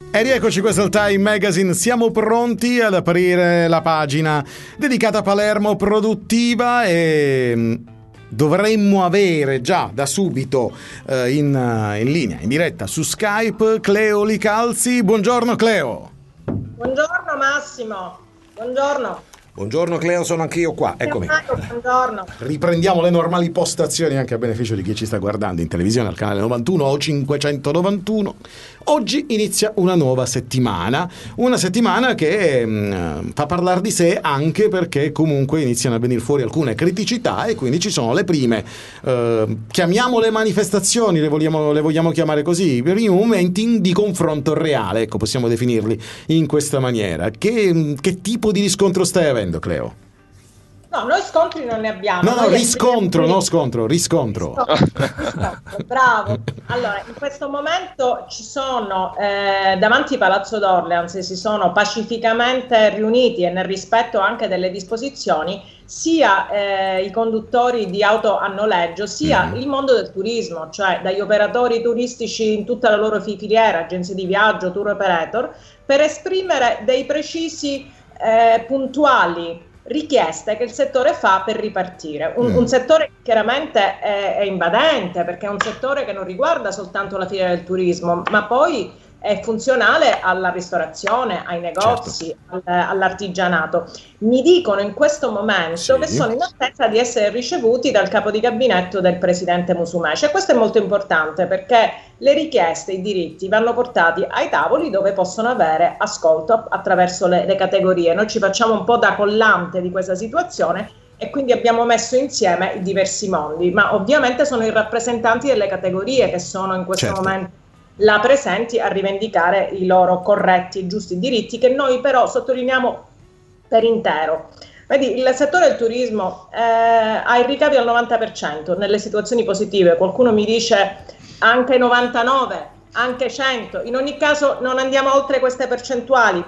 E rieccoci, questo è il Time Magazine. Siamo pronti ad aprire la pagina dedicata a Palermo produttiva e dovremmo avere già da subito in linea, in diretta su Skype, Cleo Licalzi. Buongiorno Cleo. Buongiorno Massimo, buongiorno. Buongiorno Cleo, sono anch'io qua, eccomi. Buongiorno. Riprendiamo le normali postazioni anche a beneficio di chi ci sta guardando in televisione al canale 91 o 591. Oggi inizia una nuova settimana, una settimana che fa parlare di sé anche perché comunque iniziano a venire fuori alcune criticità e quindi ci sono le prime, chiamiamole manifestazioni, le vogliamo chiamare così, i primi momenti di confronto reale, ecco, possiamo definirli in questa maniera. Che tipo di riscontro stai avendo, Cleo? No, noi scontri non ne abbiamo. No, riscontro. Bravo. Allora, in questo momento ci sono davanti Palazzo d'Orleans, si sono pacificamente riuniti e nel rispetto anche delle disposizioni sia i conduttori di auto a noleggio sia il mondo del turismo, cioè dagli operatori turistici in tutta la loro filiera, agenzie di viaggio, tour operator, per esprimere dei precisi puntuali richieste che il settore fa per ripartire. Un settore che chiaramente è invadente, perché è un settore che non riguarda soltanto la filiera del turismo, ma poi è funzionale alla ristorazione, ai negozi, certo, all'artigianato. Mi dicono in questo momento che sono in attesa di essere ricevuti dal capo di gabinetto del presidente Musumeci, e questo è molto importante perché le richieste, i diritti vanno portati ai tavoli dove possono avere ascolto attraverso le categorie. Noi ci facciamo un po' da collante di questa situazione e quindi abbiamo messo insieme i diversi mondi, ma ovviamente sono i rappresentanti delle categorie che sono in questo momento là presenti a rivendicare i loro corretti e giusti diritti, che noi però sottolineiamo per intero. Vedi, il settore del turismo ha i ricavi al 90% nelle situazioni positive, qualcuno mi dice anche 99, anche 100, in ogni caso non andiamo oltre queste percentuali.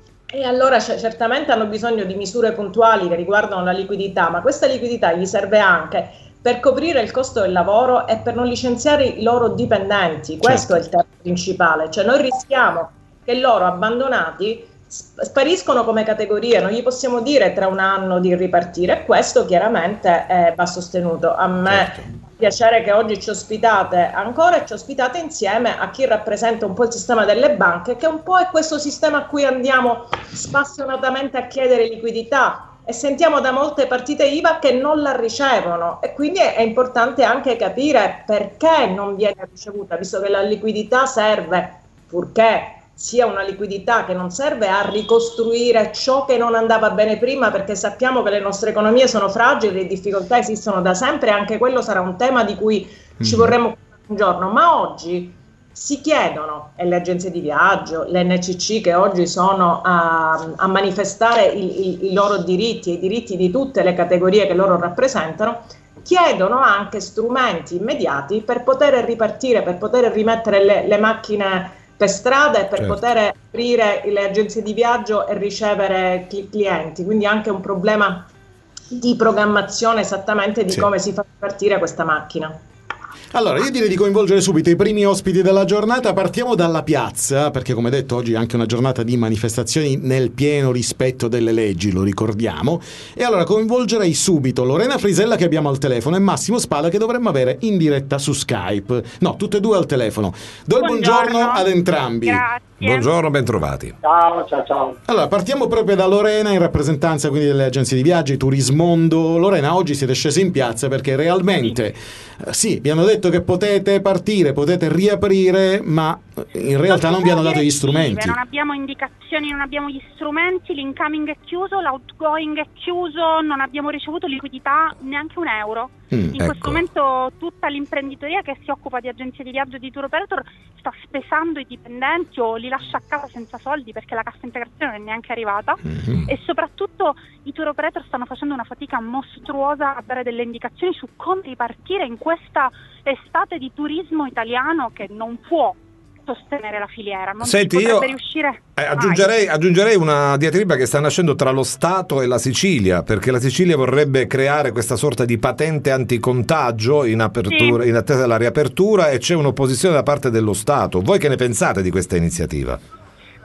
E allora certamente hanno bisogno di misure puntuali che riguardano la liquidità, ma questa liquidità gli serve anche per coprire il costo del lavoro e per non licenziare i loro dipendenti. Questo è il tema principale, cioè noi rischiamo che loro abbandonati spariscono come categoria, non gli possiamo dire tra un anno di ripartire, e questo chiaramente va sostenuto. A me piacere che oggi ci ospitate ancora e ci ospitate insieme a chi rappresenta un po' il sistema delle banche, che un po' è questo sistema a cui andiamo spassionatamente a chiedere liquidità e sentiamo da molte partite IVA che non la ricevono, e quindi è importante anche capire perché non viene ricevuta, visto che la liquidità serve, purché sia una liquidità che non serve a ricostruire ciò che non andava bene prima, perché sappiamo che le nostre economie sono fragili, le difficoltà esistono da sempre, e anche quello sarà un tema di cui ci vorremmo un giorno, ma oggi si chiedono, e le agenzie di viaggio, le NCC che oggi sono a manifestare i loro diritti e i diritti di tutte le categorie che loro rappresentano, chiedono anche strumenti immediati per poter ripartire, per poter rimettere le macchine per strada e per poter aprire le agenzie di viaggio e ricevere clienti. Quindi anche un problema di programmazione esattamente di come si fa partire questa macchina. Allora, io direi di coinvolgere subito i primi ospiti della giornata. Partiamo dalla piazza, perché come detto oggi è anche una giornata di manifestazioni nel pieno rispetto delle leggi, lo ricordiamo. E allora coinvolgerei subito Lorena Frisella, che abbiamo al telefono, e Massimo Spada, che dovremmo avere in diretta su Skype. No, tutte e due al telefono. Do il buongiorno ad entrambi. Grazie. Buongiorno, bentrovati. Ciao. Allora, partiamo proprio da Lorena, in rappresentanza quindi delle agenzie di viaggi, Turismondo. Lorena, oggi siete scesi in piazza perché realmente vi hanno detto che potete partire, potete riaprire, ma in realtà non vi hanno dato gli strumenti. Non abbiamo indicazioni, non abbiamo gli strumenti, l'incoming è chiuso, l'outgoing è chiuso, non abbiamo ricevuto liquidità neanche un euro. In questo momento tutta l'imprenditoria che si occupa di agenzie di viaggio e di tour operator sta spesando i dipendenti o li lascia a casa senza soldi perché la cassa integrazione non è neanche arrivata, e soprattutto i tour operator stanno facendo una fatica mostruosa a dare delle indicazioni su come ripartire in questa estate di turismo italiano che non può sostenere la filiera. Non Senti, si potrebbe io riuscire. Aggiungerei una diatriba che sta nascendo tra lo Stato e la Sicilia, perché la Sicilia vorrebbe creare questa sorta di patente anticontagio in in attesa della riapertura, e c'è un'opposizione da parte dello Stato. Voi che ne pensate di questa iniziativa?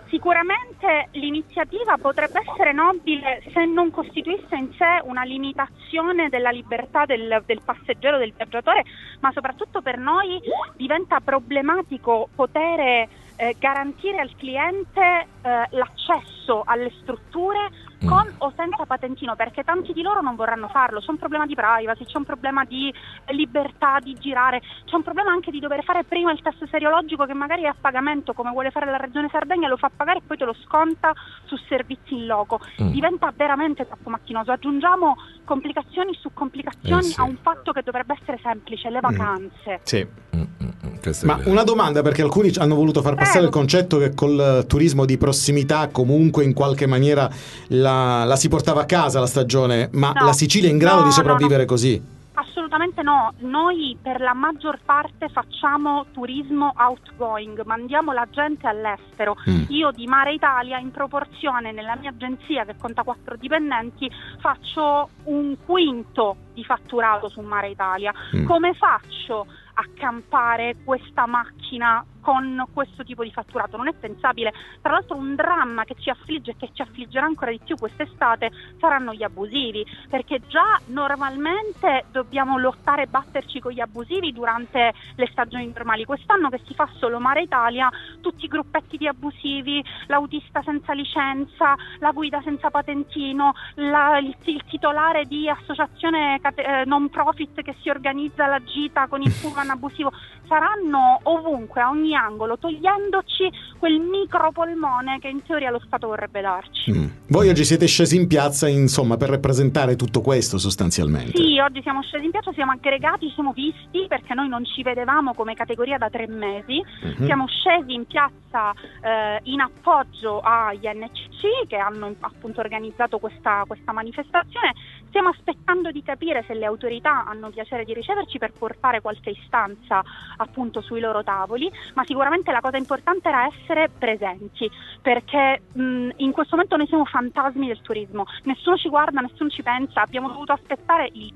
Sicuramente l'iniziativa potrebbe essere nobile se non costituisse in sé una limitazione della libertà del passeggero, del viaggiatore, ma soprattutto per noi diventa problematico poter garantire al cliente l'accesso alle strutture con o senza patentino, perché tanti di loro non vorranno farlo. C'è un problema di privacy, c'è un problema di libertà di girare, c'è un problema anche di dover fare prima il test seriologico, che magari è a pagamento, come vuole fare la Regione Sardegna, lo fa pagare e poi te lo sconta su servizi in loco. Diventa veramente troppo macchinoso. Aggiungiamo complicazioni su complicazioni a un fatto che dovrebbe essere semplice: le vacanze. Sì. Ma una domanda, perché alcuni hanno voluto far passare il concetto che col turismo di prossimità comunque in qualche maniera la si portava a casa la stagione, ma la Sicilia è in grado di sopravvivere così? Assolutamente no, noi per la maggior parte facciamo turismo outgoing, mandiamo la gente all'estero. Io di Mare Italia, in proporzione, nella mia agenzia che conta 4 dipendenti, faccio un quinto di fatturato su Mare Italia. Come faccio a campare questa macchina con questo tipo di fatturato? Non è pensabile. Tra l'altro un dramma che ci affligge e che ci affliggerà ancora di più quest'estate saranno gli abusivi, perché già normalmente dobbiamo lottare e batterci con gli abusivi durante le stagioni normali. Quest'anno che si fa solo Mare Italia, tutti i gruppetti di abusivi, l'autista senza licenza, la guida senza patentino, il titolare di associazione non profit che si organizza la gita con il pullman abusivo, saranno ovunque, a ogni angolo, togliendoci quel micropolmone che in teoria lo Stato vorrebbe darci. Voi oggi siete scesi in piazza, insomma, per rappresentare tutto questo sostanzialmente? Sì, oggi siamo scesi in piazza, siamo aggregati, siamo visti, perché noi non ci vedevamo come categoria da 3 mesi. Siamo scesi in piazza in appoggio agli NCC che hanno appunto organizzato questa manifestazione. Stiamo aspettando di capire se le autorità hanno piacere di riceverci per portare qualche istanza appunto sui loro tavoli, ma sicuramente la cosa importante era essere presenti, perché in questo momento noi siamo fantasmi del turismo, nessuno ci guarda, nessuno ci pensa. Abbiamo dovuto aspettare il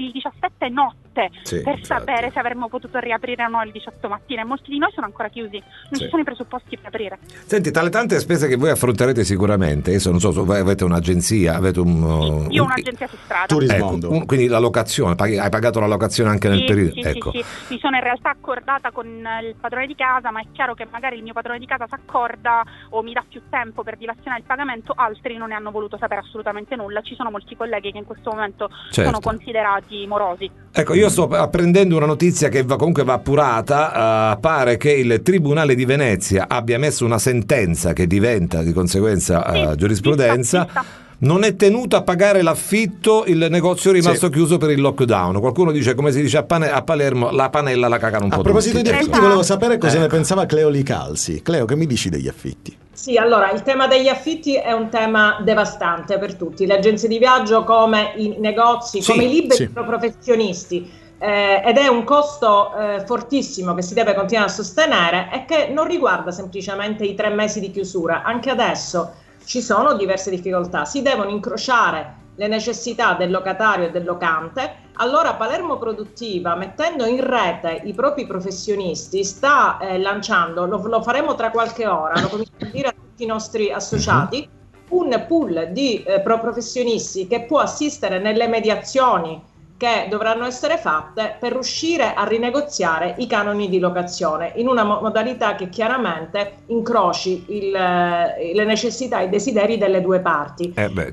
17 notte per sapere se avremmo potuto riaprire o no il 18 mattina, e molti di noi sono ancora chiusi, non ci sono i presupposti per aprire. Senti, tra le tante spese che voi affronterete sicuramente, adesso non so, avete un'agenzia, avete io ho un'agenzia su strada. Quindi la locazione, hai pagato la locazione anche nel periodo? Sì, mi sono in realtà accordata con il padrone di casa, ma è chiaro che magari il mio padrone di casa si accorda o mi dà più tempo per dilazionare il pagamento, altri non ne hanno voluto sapere assolutamente nulla. Ci sono molti colleghi che in questo momento sono considerati morosi. Ecco, io sto apprendendo una notizia che comunque va appurata. Pare che il Tribunale di Venezia abbia emesso una sentenza che diventa di conseguenza giurisprudenza. Non è tenuto a pagare l'affitto il negozio rimasto chiuso per il lockdown. Qualcuno dice, come si dice a Palermo, la panella la cagano un po' tutti. A proposito di affitti, volevo sapere cosa ne pensava Cleo Licalzi. Cleo, che mi dici degli affitti? Sì, allora, il tema degli affitti è un tema devastante per tutti, le agenzie di viaggio come i negozi, come i liberi professionisti. Ed è un costo fortissimo che si deve continuare a sostenere e che non riguarda semplicemente i 3 mesi di chiusura. Anche adesso ci sono diverse difficoltà, si devono incrociare le necessità del locatario e del locante. Allora Palermo Produttiva, mettendo in rete i propri professionisti, sta lanciando, lo faremo tra qualche ora, lo cominciamo a dire a tutti i nostri associati, un pool di professionisti che può assistere nelle mediazioni che dovranno essere fatte per riuscire a rinegoziare i canoni di locazione in una modalità che chiaramente incroci le necessità e i desideri delle due parti.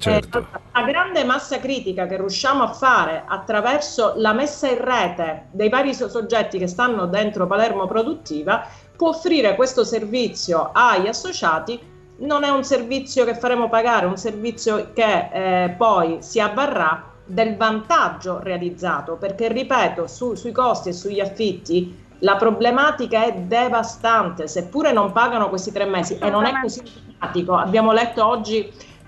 La grande massa critica che riusciamo a fare attraverso la messa in rete dei vari soggetti che stanno dentro Palermo Produttiva può offrire questo servizio agli associati. Non è un servizio che faremo pagare, è un servizio che poi si avvarrà del vantaggio realizzato, perché ripeto, sui costi e sugli affitti la problematica è devastante, seppure non pagano questi 3 mesi, e non è così drammatico. Abbiamo letto oggi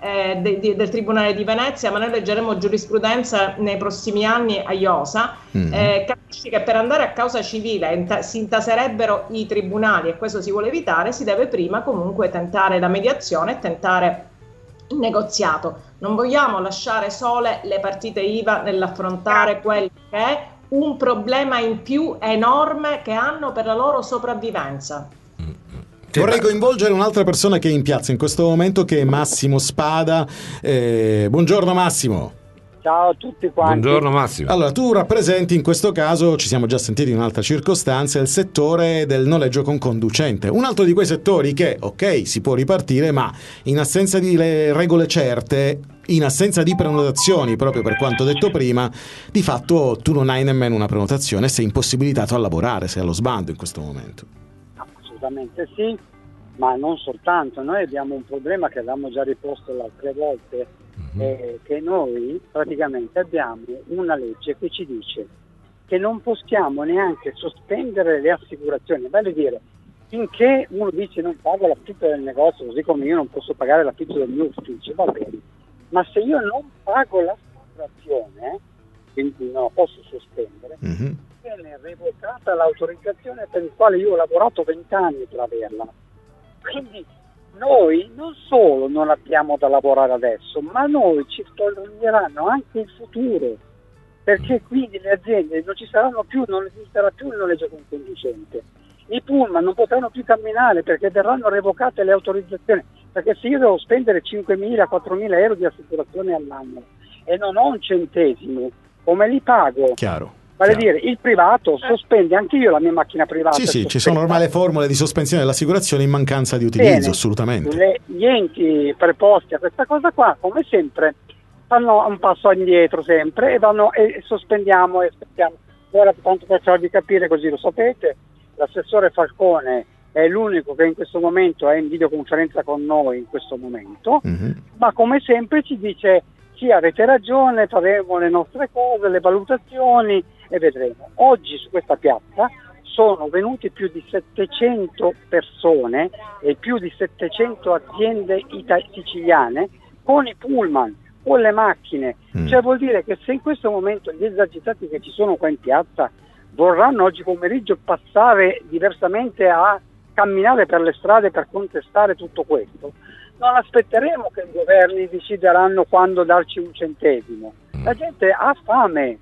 del Tribunale di Venezia, ma noi leggeremo giurisprudenza nei prossimi anni a IOSA. Capisci che per andare a causa civile si intaserebbero i tribunali, e questo si vuole evitare. Si deve prima comunque tentare la mediazione e tentare il negoziato. Non vogliamo lasciare sole le partite IVA nell'affrontare quello che è un problema in più enorme che hanno per la loro sopravvivenza. Vorrei coinvolgere un'altra persona che è in piazza in questo momento, che è Massimo Spada. Buongiorno Massimo. Ciao a tutti quanti. Buongiorno Massimo. Allora, tu rappresenti in questo caso, ci siamo già sentiti in un'altra circostanza, il settore del noleggio con conducente. Un altro di quei settori che, ok, si può ripartire, ma in assenza di regole certe, in assenza di prenotazioni, proprio per quanto detto prima, di fatto tu non hai nemmeno una prenotazione, sei impossibilitato a lavorare, sei allo sbando in questo momento. Assolutamente sì, ma non soltanto. Noi abbiamo un problema che avevamo già riposto le altre volte, che noi praticamente abbiamo una legge che ci dice che non possiamo neanche sospendere le assicurazioni, vale a dire, finché uno dice non pago l'affitto del negozio, così come io non posso pagare l'affitto del mio ufficio, va bene, ma se io non pago l'assicurazione, quindi non la posso sospendere, viene revocata l'autorizzazione per il quale io ho lavorato 20 anni per averla. Quindi noi non solo non abbiamo da lavorare adesso, ma noi ci toglieranno anche il futuro, perché quindi le aziende non ci saranno più, non esisterà più il noleggio con conducente. I pullman non potranno più camminare perché verranno revocate le autorizzazioni, perché se io devo spendere 5.000, 4.000 euro di assicurazione all'anno e non ho un centesimo, come li pago? Chiaro. Vale a dire, il privato sospende, anche io la mia macchina privata. Sì, ci sono ormai le formule di sospensione dell'assicurazione in mancanza di utilizzo. Bene, assolutamente. Gli enti preposti a questa cosa qua, come sempre, fanno un passo indietro sempre e vanno e sospendiamo e aspettiamo. Ora, tanto per farvi capire, così lo sapete, l'assessore Falcone è l'unico che in questo momento è in videoconferenza con noi in questo momento, ma come sempre ci dice: sì, avete ragione, faremo le nostre cose, le valutazioni e vedremo. Oggi su questa piazza sono venuti più di 700 persone e più di 700 aziende siciliane con i pullman, con le macchine. Cioè vuol dire che se in questo momento gli esagitati che ci sono qua in piazza vorranno oggi pomeriggio passare diversamente a camminare per le strade per contestare tutto questo, non aspetteremo che i governi decideranno quando darci un centesimo. La gente ha fame.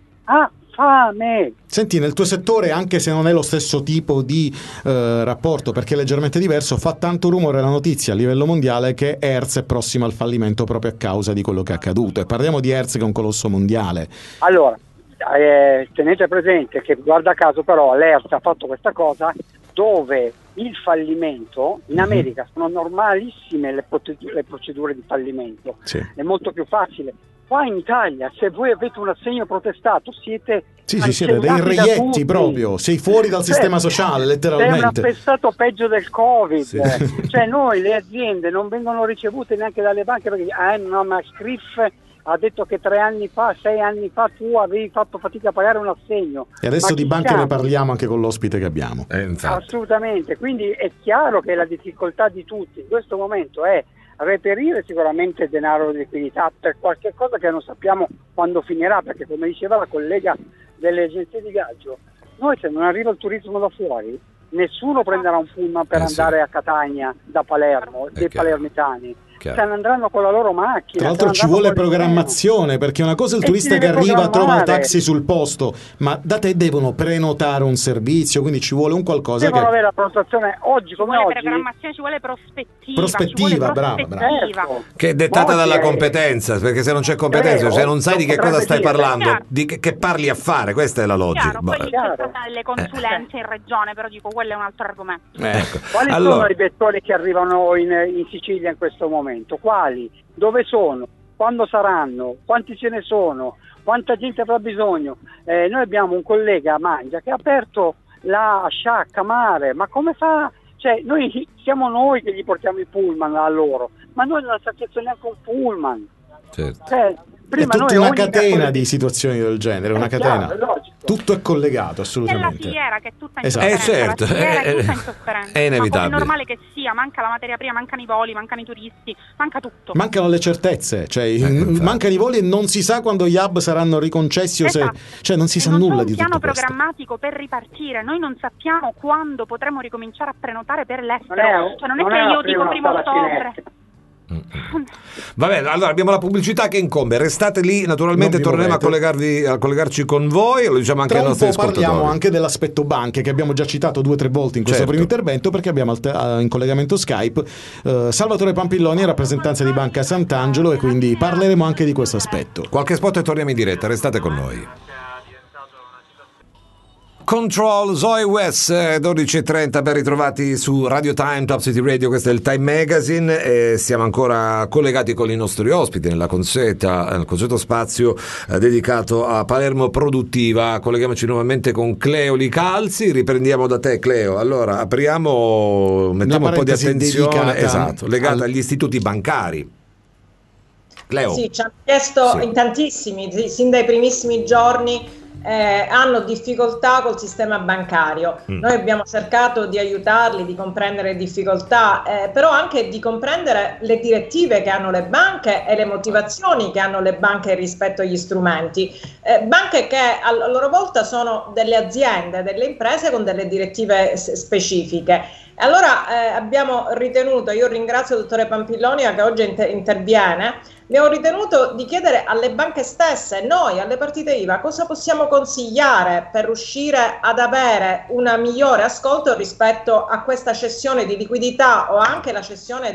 Senti, nel tuo settore, anche se non è lo stesso tipo di rapporto, perché è leggermente diverso, fa tanto rumore la notizia a livello mondiale che Hertz è prossima al fallimento proprio a causa di quello che è accaduto. E parliamo di Hertz, che è un colosso mondiale. Allora, tenete presente che, guarda caso, però l'Hertz ha fatto questa cosa dove il fallimento in America sono normalissime le procedure di fallimento, è molto più facile. Qua in Italia, se voi avete un assegno protestato, siete siete dei reietti proprio, sei fuori dal sistema sociale, letteralmente. Sei un appestato peggio del Covid. Cioè noi, le aziende, non vengono ricevute neanche dalle banche perché no, ma Scriff ha detto che 3 anni fa, 6 anni fa tu avevi fatto fatica a pagare un assegno. E adesso di banche ne parliamo anche con l'ospite che abbiamo. Assolutamente, quindi è chiaro che la difficoltà di tutti in questo momento è reperire sicuramente denaro di liquidità per qualche cosa che non sappiamo quando finirà, perché come diceva la collega delle agenzie di viaggio, noi se non arriva il turismo da fuori, nessuno prenderà un pullman per andare a Catania da Palermo, dei palermitani. Se ne andranno con la loro macchina. Tra l'altro ci vuole programmazione, perché una cosa è il turista che arriva, trova il taxi sul posto, ma da te devono prenotare un servizio, quindi ci vuole un qualcosa devono avere la prenotazione oggi come oggi. Programmazione, ci vuole prospettiva, brava. Che è dettata dalla competenza, perché se non c'è competenza, se non sai di che cosa stai parlando, di che parli a fare, questa è la logica. Poi c'è stata le consulenze in regione, però dico, quello è un altro argomento. Quali sono i vettori che arrivano in Sicilia in questo momento? Quali? Dove sono? Quando saranno? Quanti ce ne sono? Quanta gente avrà bisogno? Noi abbiamo un collega a Mangia che ha aperto la sciacca mare, ma come fa? Cioè siamo noi che gli portiamo i pullman a loro, ma noi non accettano neanche un pullman. Certo. È tutta una catena di situazioni del genere, una catena. Tutto è collegato, assolutamente. È la filiera che è tutta in sofferenza. È inevitabile. È normale che sia, manca la materia prima, mancano i voli, mancano i turisti, manca tutto. Mancano le certezze, mancano i voli e non si sa quando gli hub saranno riconcessi cioè non si sa nulla di tutto questo. Non c'è un piano programmatico per ripartire, noi non sappiamo quando potremo ricominciare a prenotare per l'estero. Non è che io dico 1 ottobre. Va bene, allora abbiamo la pubblicità che incombe, restate lì, naturalmente torneremo a collegarci con voi, lo diciamo anche ai nostri ascoltatori. Parliamo anche dell'aspetto banche che abbiamo già citato 2 o 3 volte in questo primo intervento, perché abbiamo in collegamento Skype Salvatore Pampilloni, rappresentanza di Banca Sant'Angelo, e quindi parleremo anche di questo aspetto. Qualche spot e torniamo in diretta, restate con noi. Control, Zoe West, 12.30, ben ritrovati su Radio Time, Top City Radio, questo è il Time Magazine e siamo ancora collegati con i nostri ospiti nel consueto spazio dedicato a Palermo Produttiva. Colleghiamoci nuovamente con Cleo Licalzi, riprendiamo da te Cleo. Allora mettiamo un po' di attenzione legata agli istituti bancari. Cleo. Sì, ci hanno chiesto in tantissimi, sin dai primissimi giorni, hanno difficoltà col sistema bancario. Noi abbiamo cercato di aiutarli, di comprendere le difficoltà, però anche di comprendere le direttive che hanno le banche e le motivazioni che hanno le banche rispetto agli strumenti. Banche che a loro volta sono delle aziende, delle imprese con delle direttive specifiche. Allora abbiamo ritenuto, io ringrazio il dottore Pampilloni che oggi interviene, abbiamo ritenuto di chiedere alle banche stesse, noi alle partite IVA, cosa possiamo consigliare per riuscire ad avere un migliore ascolto rispetto a questa cessione di liquidità o anche la cessione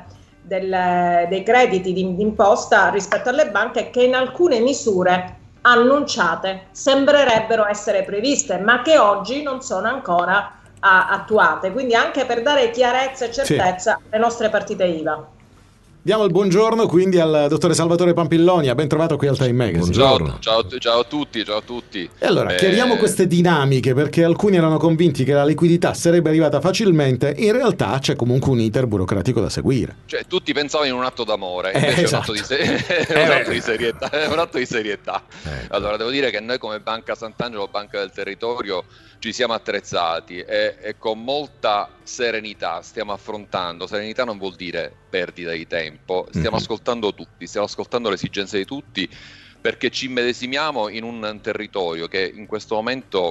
dei crediti di imposta rispetto alle banche che in alcune misure annunciate sembrerebbero essere previste, ma che oggi non sono ancora attuate, quindi anche per dare chiarezza e certezza alle nostre partite IVA. Diamo il buongiorno quindi al dottore Salvatore Pampilloni, ben trovato qui al Time Magazine. Buongiorno. Ciao a tutti. E allora chiariamo queste dinamiche, perché alcuni erano convinti che la liquidità sarebbe arrivata facilmente, in realtà c'è comunque un iter burocratico da seguire. Cioè tutti pensavano in un atto d'amore, invece esatto. è un atto di serietà, è un atto di serietà. Allora devo dire che noi come Banca Sant'Angelo, Banca del Territorio, ci siamo attrezzati e con molta serenità stiamo affrontando. Serenità non vuol dire perdita di tempo, stiamo ascoltando tutti, stiamo ascoltando le esigenze di tutti, perché ci immedesimiamo in un territorio che in questo momento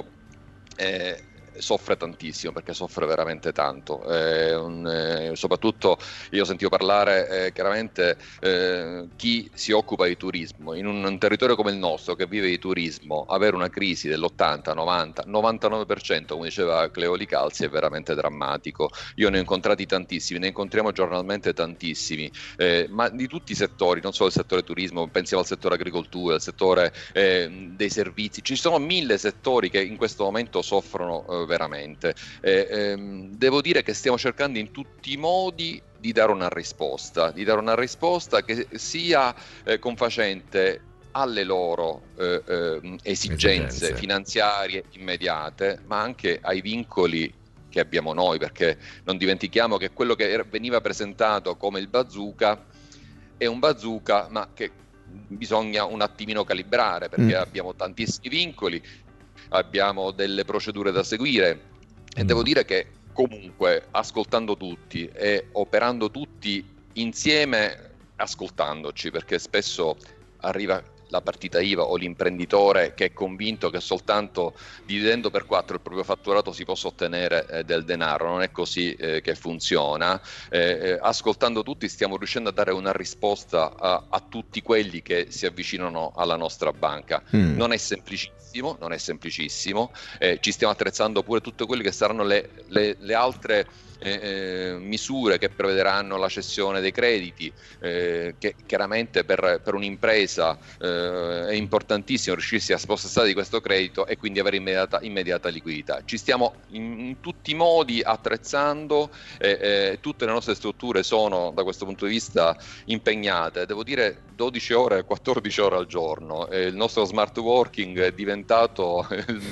soffre tantissimo, perché soffre veramente tanto, soprattutto io sentivo parlare chiaramente chi si occupa di turismo in un territorio come il nostro che vive di turismo, avere una crisi dell'80, 90, 99% come diceva Cleo Licalzi è veramente drammatico. Io ne ho incontrati tantissimi, ne incontriamo giornalmente tantissimi, ma di tutti i settori, non solo il settore turismo, pensiamo al settore agricoltura, al settore dei servizi, ci sono 1000 settori che in questo momento soffrono veramente. Devo dire che stiamo cercando in tutti i modi di dare una risposta che sia confacente alle loro esigenze finanziarie immediate, ma anche ai vincoli che abbiamo noi, perché non dimentichiamo che quello che veniva presentato come il bazooka è un bazooka, ma che bisogna un attimino calibrare, perché abbiamo tantissimi vincoli, abbiamo delle procedure da seguire e devo dire che comunque ascoltando tutti e operando tutti insieme, ascoltandoci, perché spesso arriva la partita IVA o l'imprenditore che è convinto che soltanto dividendo per 4 il proprio fatturato si possa ottenere del denaro. Non è così che funziona. Ascoltando tutti stiamo riuscendo a dare una risposta a tutti quelli che si avvicinano alla nostra banca. Non è semplicissimo, ci stiamo attrezzando pure tutte quelle che saranno le altre misure che prevederanno la cessione dei crediti, che chiaramente per un'impresa è importantissimo riuscirsi a spossessare di questo credito e quindi avere immediata liquidità. Ci stiamo in tutti i modi attrezzando, tutte le nostre strutture sono da questo punto di vista impegnate, devo dire 12 ore, 14 ore al giorno. Il nostro smart working è diventato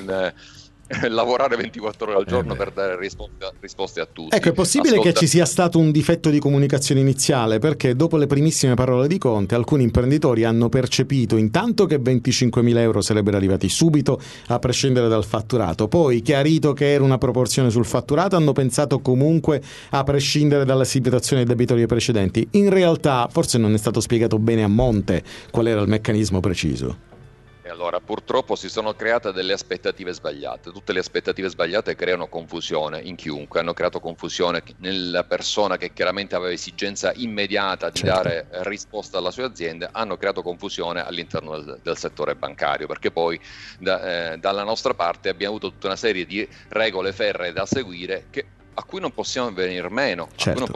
lavorare 24 ore al giorno per dare risposte a tutti. Ecco, è possibile che ci sia stato un difetto di comunicazione iniziale, perché dopo le primissime parole di Conte alcuni imprenditori hanno percepito intanto che 25.000 euro sarebbero arrivati subito a prescindere dal fatturato, poi chiarito che era una proporzione sul fatturato hanno pensato comunque a prescindere dalla situazione debitorie precedenti. In realtà forse non è stato spiegato bene a monte qual era il meccanismo preciso. E allora purtroppo si sono create delle aspettative sbagliate. Tutte le aspettative sbagliate creano confusione in chiunque, hanno creato confusione nella persona che chiaramente aveva esigenza immediata di dare risposta alla sua azienda, hanno creato confusione all'interno del settore bancario, perché poi dalla nostra parte abbiamo avuto tutta una serie di regole ferree da seguire a cui non possiamo venire meno,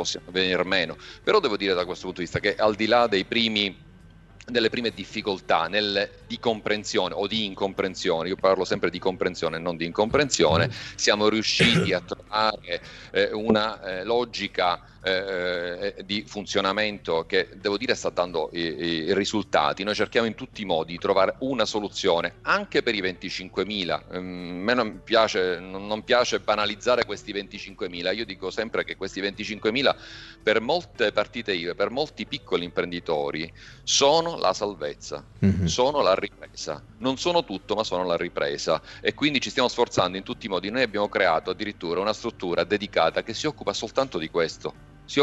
Però devo dire da questo punto di vista che al di là delle prime difficoltà di comprensione o di incomprensione, io parlo sempre di comprensione e non di incomprensione, siamo riusciti a trovare una logica di funzionamento che, devo dire, sta dando i risultati. Noi cerchiamo in tutti i modi di trovare una soluzione anche per i 25.000. A me non piace banalizzare questi 25.000. Io dico sempre che questi 25.000 per molte partite IVA, per molti piccoli imprenditori, sono la salvezza, sono la ripresa. Non sono tutto, ma sono la ripresa, e quindi ci stiamo sforzando in tutti i modi. Noi abbiamo creato addirittura una struttura dedicata che si occupa soltanto di questo.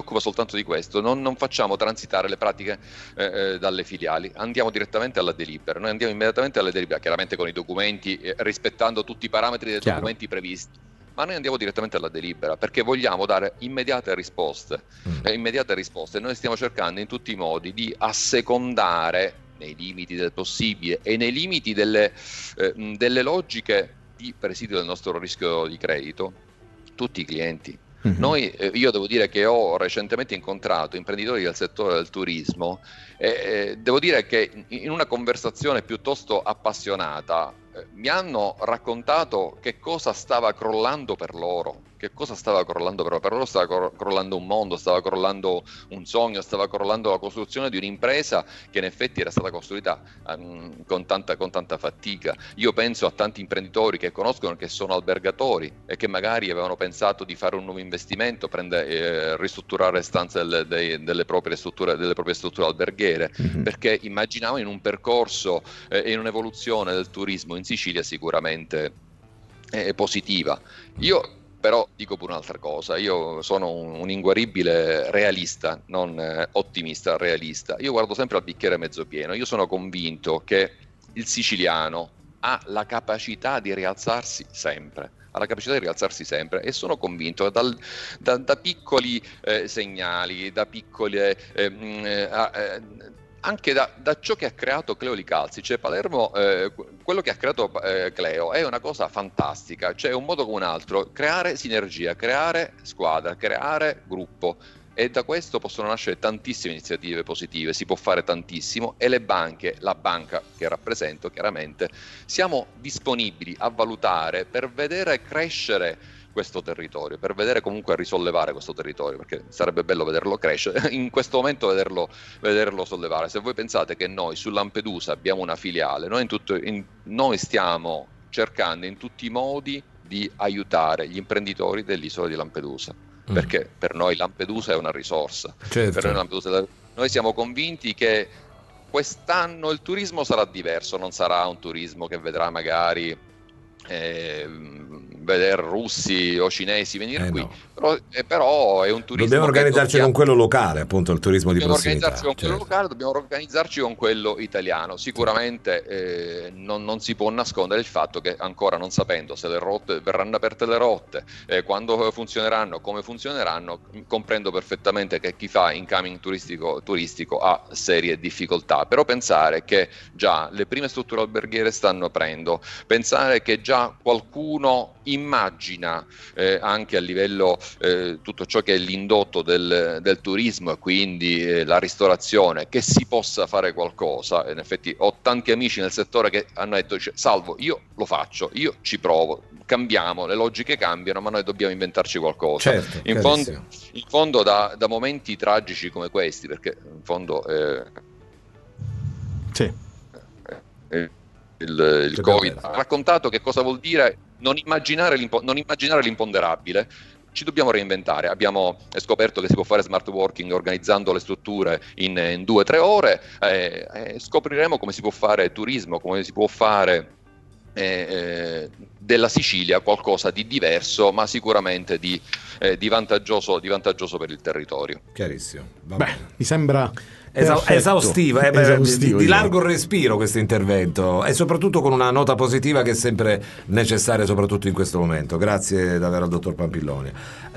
Non facciamo transitare le pratiche dalle filiali, andiamo direttamente alla delibera. Noi andiamo immediatamente alla delibera, chiaramente con i documenti, rispettando tutti i parametri dei documenti previsti, ma noi andiamo direttamente alla delibera perché vogliamo dare immediate risposte. Noi stiamo cercando in tutti i modi di assecondare, nei limiti del possibile e nei limiti delle logiche di presidio del nostro rischio di credito, tutti i clienti. Io devo dire che ho recentemente incontrato imprenditori del settore del turismo e devo dire che in una conversazione piuttosto appassionata mi hanno raccontato che cosa stava crollando per loro. Per loro stava crollando un mondo, stava crollando un sogno, stava crollando la costruzione di un'impresa che in effetti era stata costruita con tanta fatica. Io penso a tanti imprenditori che conoscono, che sono albergatori e che magari avevano pensato di fare un nuovo investimento, ristrutturare stanze delle proprie strutture alberghiere, perché immaginavano in un percorso e in un'evoluzione del turismo in Sicilia sicuramente positiva. Io però dico pure un'altra cosa: io sono un inguaribile realista, non ottimista, realista. Io guardo sempre al bicchiere mezzo pieno. Io sono convinto che il siciliano ha la capacità di rialzarsi sempre. E sono convinto da piccoli segnali, da piccole anche da ciò che ha creato Cleo Licalzi, cioè Palermo, quello che ha creato Cleo è una cosa fantastica, cioè un modo come un altro, creare sinergia, creare squadra, creare gruppo, e da questo possono nascere tantissime iniziative positive, si può fare tantissimo, e la banca che rappresento chiaramente, siamo disponibili a valutare per vedere crescere questo territorio, per vedere comunque risollevare questo territorio, perché sarebbe bello vederlo crescere, in questo momento vederlo sollevare. Se voi pensate che noi su Lampedusa abbiamo una filiale, noi stiamo cercando in tutti i modi di aiutare gli imprenditori dell'isola di Lampedusa, perché per noi Lampedusa è una risorsa. Certo. Noi siamo convinti che quest'anno il turismo sarà diverso, non sarà un turismo che vedrà magari vedere russi o cinesi venire qui, no. Però è un turismo. Dobbiamo organizzarci con quello locale, appunto, il turismo di prossimità. Dobbiamo organizzarci con quello italiano. Sicuramente non si può nascondere il fatto che, ancora non sapendo se le rotte verranno aperte, le rotte, quando funzioneranno, come funzioneranno, comprendo perfettamente che chi fa incoming turistico ha serie difficoltà. Però pensare che già le prime strutture alberghiere stanno aprendo, pensare che già qualcuno immagina anche a livello tutto ciò che è l'indotto del turismo e quindi la ristorazione, che si possa fare qualcosa. In effetti ho tanti amici nel settore che hanno detto: Salvo, io lo faccio, io ci provo, cambiamo, le logiche cambiano, ma noi dobbiamo inventarci qualcosa. Certo, in fondo da momenti tragici come questi, perché in fondo il Covid ha raccontato che cosa vuol dire non immaginare l'imponderabile. Ci dobbiamo reinventare. Abbiamo scoperto che si può fare smart working organizzando le strutture in 2-3 ore, scopriremo come si può fare turismo, come si può fare della Sicilia qualcosa di diverso, ma sicuramente di vantaggioso per il territorio. Chiarissimo. Mi sembra esaustivo, esaustivo, di largo respiro questo intervento, e soprattutto con una nota positiva che è sempre necessaria, soprattutto in questo momento. Grazie davvero al dottor Pampillonia.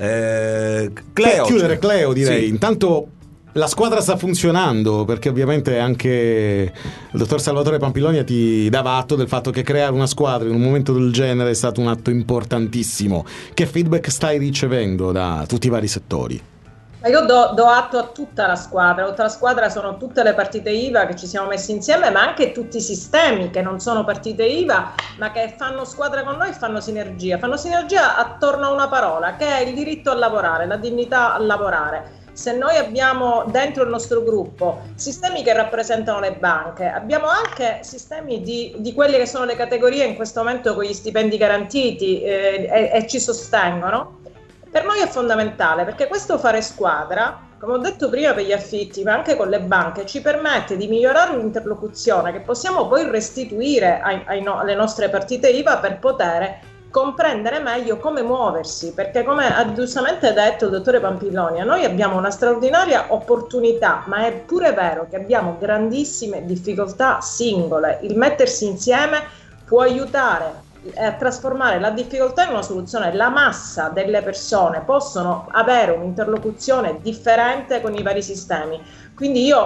Cleo, chiudere Cleo, direi. Sì. Intanto la squadra sta funzionando, perché ovviamente anche il dottor Salvatore Pampillonia ti dava atto del fatto che creare una squadra in un momento del genere è stato un atto importantissimo. Che feedback stai ricevendo da tutti i vari settori? Io do atto a tutta la squadra sono tutte le partite IVA che ci siamo messi insieme, ma anche tutti i sistemi che non sono partite IVA, ma che fanno squadra con noi, fanno sinergia attorno a una parola, che è il diritto a lavorare, la dignità a lavorare. Se noi abbiamo dentro il nostro gruppo sistemi che rappresentano le banche, abbiamo anche sistemi di quelle che sono le categorie in questo momento con gli stipendi garantiti e ci sostengono. Per noi è fondamentale, perché questo fare squadra, come ho detto prima per gli affitti, ma anche con le banche, ci permette di migliorare un'interlocuzione che possiamo poi restituire alle nostre partite IVA per poter comprendere meglio come muoversi, perché come ha giustamente detto il dottore Pampillonia, noi abbiamo una straordinaria opportunità, ma è pure vero che abbiamo grandissime difficoltà singole. Il mettersi insieme può aiutare a trasformare la difficoltà in una soluzione. La massa delle persone possono avere un'interlocuzione differente con i vari sistemi, quindi io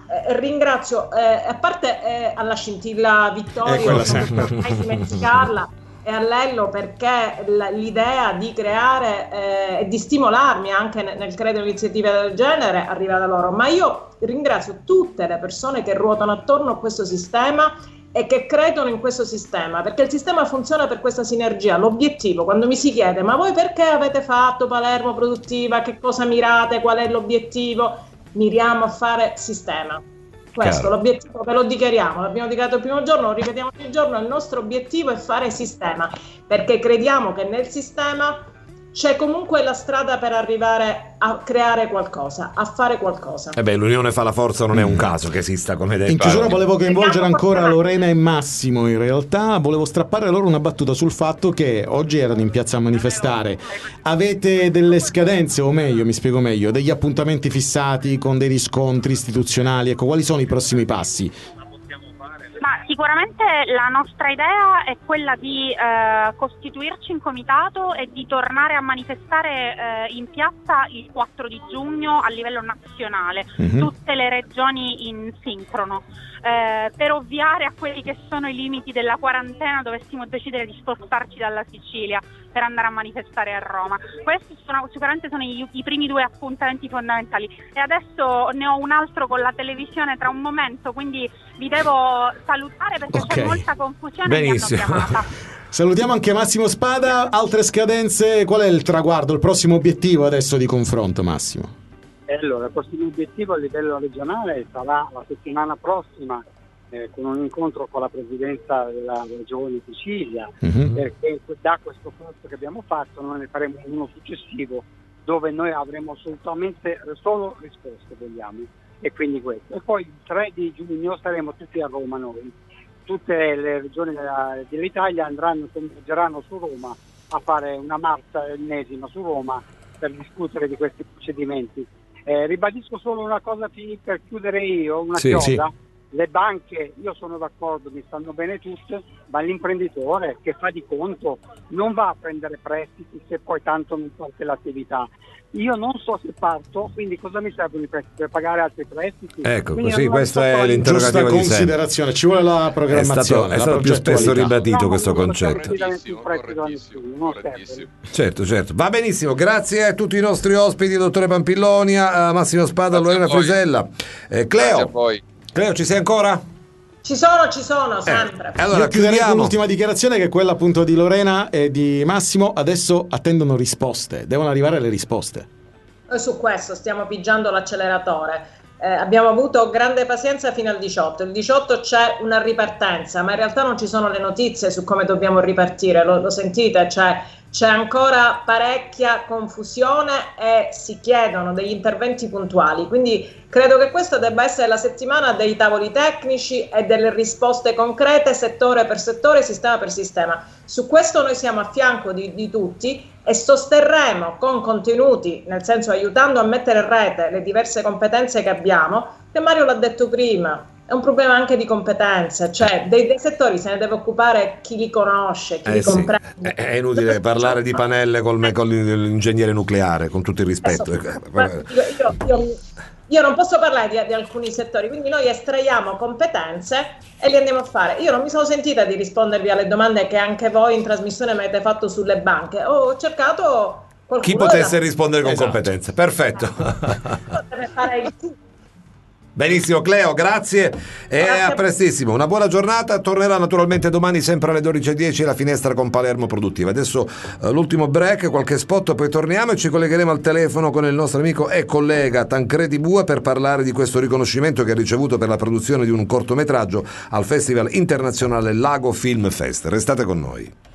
ringrazio a parte alla scintilla Vittorio, non mai dimenticarla, e a Lello, perché l'idea di creare e di stimolarmi anche nel credere iniziative del genere arriva da loro, ma io ringrazio tutte le persone che ruotano attorno a questo sistema e che credono in questo sistema, perché il sistema funziona per questa sinergia. L'obiettivo, quando mi si chiede ma voi perché avete fatto Palermo Produttiva, che cosa mirate, qual è l'obiettivo, miriamo a fare sistema. Questo l'obiettivo, ve lo dichiariamo, l'abbiamo dichiarato il primo giorno, lo ripetiamo ogni giorno, il nostro obiettivo è fare sistema, perché crediamo che nel sistema c'è comunque la strada per arrivare a creare qualcosa, a fare qualcosa. L'unione fa la forza, non è un caso che esista, come detto. In chiusura volevo coinvolgere ancora Lorena e Massimo. In realtà volevo strappare loro una battuta sul fatto che oggi erano in piazza a manifestare. Avete delle scadenze, o meglio, mi spiego meglio, degli appuntamenti fissati con dei riscontri istituzionali? Ecco, quali sono i prossimi passi? Ma sicuramente la nostra idea è quella di costituirci in comitato e di tornare a manifestare in piazza il 4 di giugno a livello nazionale, tutte le regioni in sincrono, per ovviare a quelli che sono i limiti della quarantena. Dovessimo decidere di spostarci dalla Sicilia per andare a manifestare a Roma. Questi sicuramente sono i primi due appuntamenti fondamentali, e adesso ne ho un altro con la televisione tra un momento, quindi vi devo salutare perché c'è molta confusione. Benissimo. Salutiamo anche Massimo Spada. Altre scadenze, qual è il traguardo, il prossimo obiettivo adesso di confronto, Massimo? Allora, il prossimo obiettivo a livello regionale sarà la settimana prossima, con un incontro con la presidenza della regione Sicilia, perché da questo corso che abbiamo fatto noi ne faremo uno successivo dove noi avremo assolutamente solo risposte, vogliamo, e quindi questo. E poi il 3 di giugno saremo tutti a Roma noi. Tutte le regioni dell'Italia convergeranno su Roma a fare una marcia ennesima su Roma per discutere di questi procedimenti. Ribadisco solo una cosa per chiudere io, una cosa. Sì. Le banche, io sono d'accordo, mi stanno bene tutte, ma l'imprenditore che fa di conto non va a prendere prestiti se poi tanto non parte l'attività. Io non so se parto, quindi cosa mi servono i prestiti? Per pagare altri prestiti? Ecco, quindi così questo è l'interrogativo di considerazione, ci vuole la programmazione. È stato più spesso ribadito questo concetto. Certo, va benissimo, grazie a tutti i nostri ospiti, dottore Pampillonia, Massimo Spada, Lorena Frisella. Cleo, ci sei ancora? Ci sono sempre. Allora chiuderei con l'ultima dichiarazione, che è quella appunto di Lorena e di Massimo. Adesso attendono risposte, devono arrivare le risposte. Noi su questo stiamo pigiando l'acceleratore. Abbiamo avuto grande pazienza fino al 18. Il 18 c'è una ripartenza, ma in realtà non ci sono le notizie su come dobbiamo ripartire. Lo sentite? C'è c'è ancora parecchia confusione e si chiedono degli interventi puntuali, quindi credo che questa debba essere la settimana dei tavoli tecnici e delle risposte concrete settore per settore, sistema per sistema. Su questo noi siamo a fianco di tutti e sosterremo con contenuti, nel senso aiutando a mettere in rete le diverse competenze che abbiamo, che Mario l'ha detto prima. È un problema anche di competenze, cioè dei settori se ne deve occupare chi li conosce, chi li comprende. È inutile parlare di Panelle con l'ingegnere nucleare, con tutto il rispetto. Io non posso parlare di alcuni settori, quindi noi estraiamo competenze e li andiamo a fare. Io non mi sono sentita di rispondervi alle domande che anche voi in trasmissione mi avete fatto sulle banche. Ho cercato qualcuno chi potesse rispondere con competenze. Perfetto. Deve fare il tutto. Benissimo Cleo, grazie e a prestissimo. Una buona giornata, tornerà naturalmente domani sempre alle 12:10 la finestra con Palermo Produttiva. Adesso l'ultimo break, qualche spot, poi torniamo e ci collegheremo al telefono con il nostro amico e collega Tancredi Bua per parlare di questo riconoscimento che ha ricevuto per la produzione di un cortometraggio al Festival Internazionale Lago Film Fest. Restate con noi.